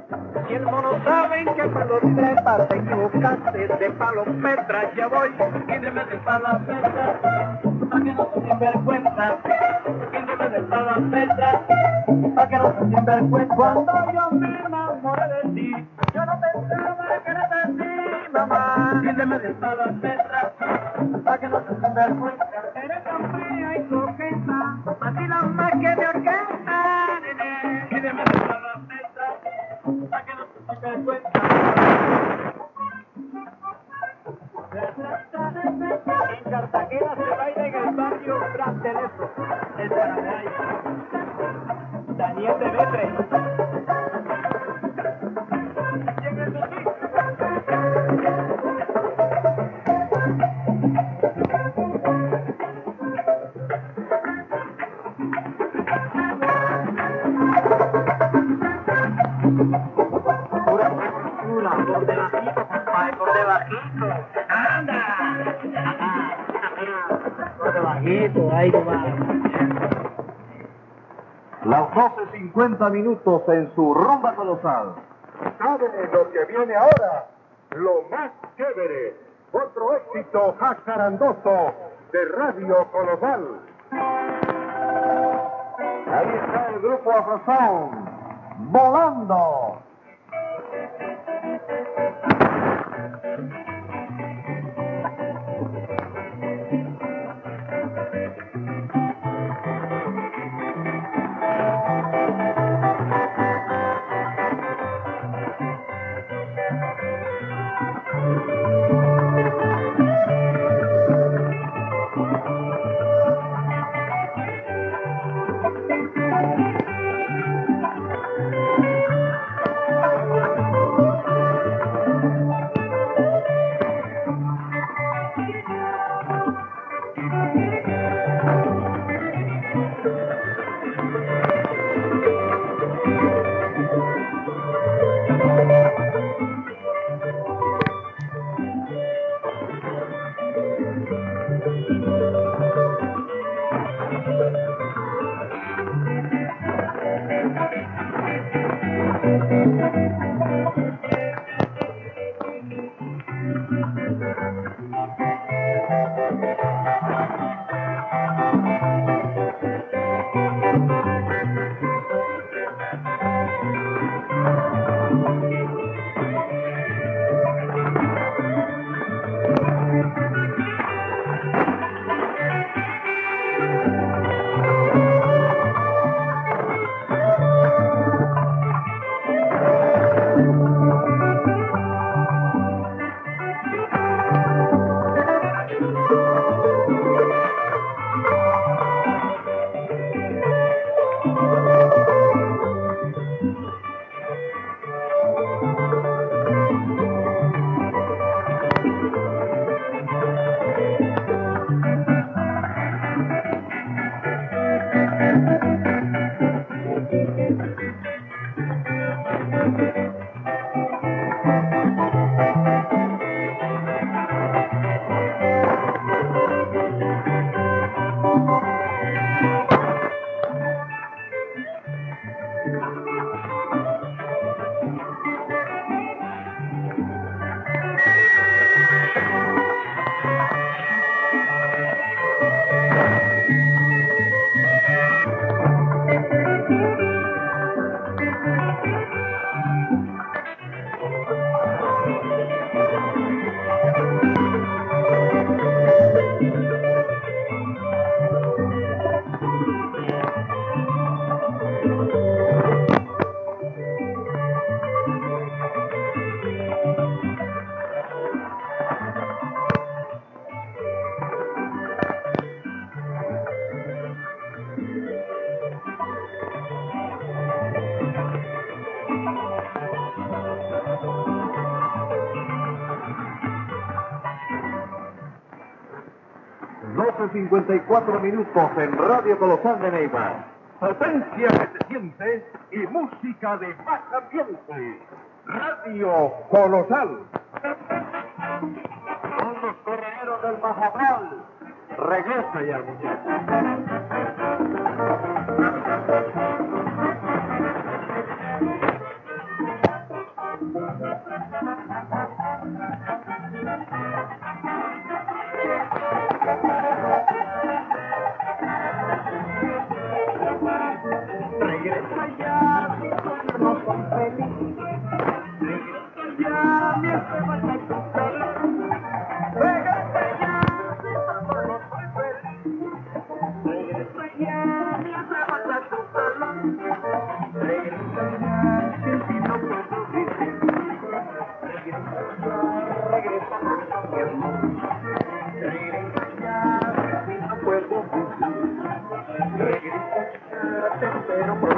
Si el mono sabe en qué palo trepa, te equivocaste de palo Petra, ya voy. Quíndeme de palo Petra, pa' que no se sinvergüenza. Quíndeme de palo Petra, pa' que no se sinvergüenza. Cuando yo me enamoré de ti, yo no pensaba que era de ti, mamá. Quíndeme de palo Petra, pa' que no se sinvergüenza. Eres tan fría y coqueta, vacila más que de orquesta, nene. Quíndeme de palo Petra, pa' que no se sinvergüenza. En Cartagena se baila en el barrio Brasteleso, el Paraguay. Daniel Demetre. Y en el domingo. Por debajito, compadre, por debajito. ¡Anda! Por debajito, ahí nomás. Las 12:50 minutos en su rumba colosal. ¿Sabe lo que viene ahora? Lo más chévere. Otro éxito jacarandoso de Radio Colosal. Ahí está el grupo Afrosound, volando. Doce 54 minutos en Radio Colosal de Neiva. Potencia que se siente y música de más ambiente. Radio Colosal. Son los correeros del Majabal. Regresa ya, muchachos. Regresa ya, mis sueños no son felices. Regresa ya, mi esposa no es feliz. Regresa ya, mi mamá no soy feliz. Regresa ya, mi esposa no es feliz. Regresa ya, sin ti no puedo vivir. Regresa ya, regresa con mi amor. Regresa ya, sin ti no puedo vivir. Regresa ya, te espero por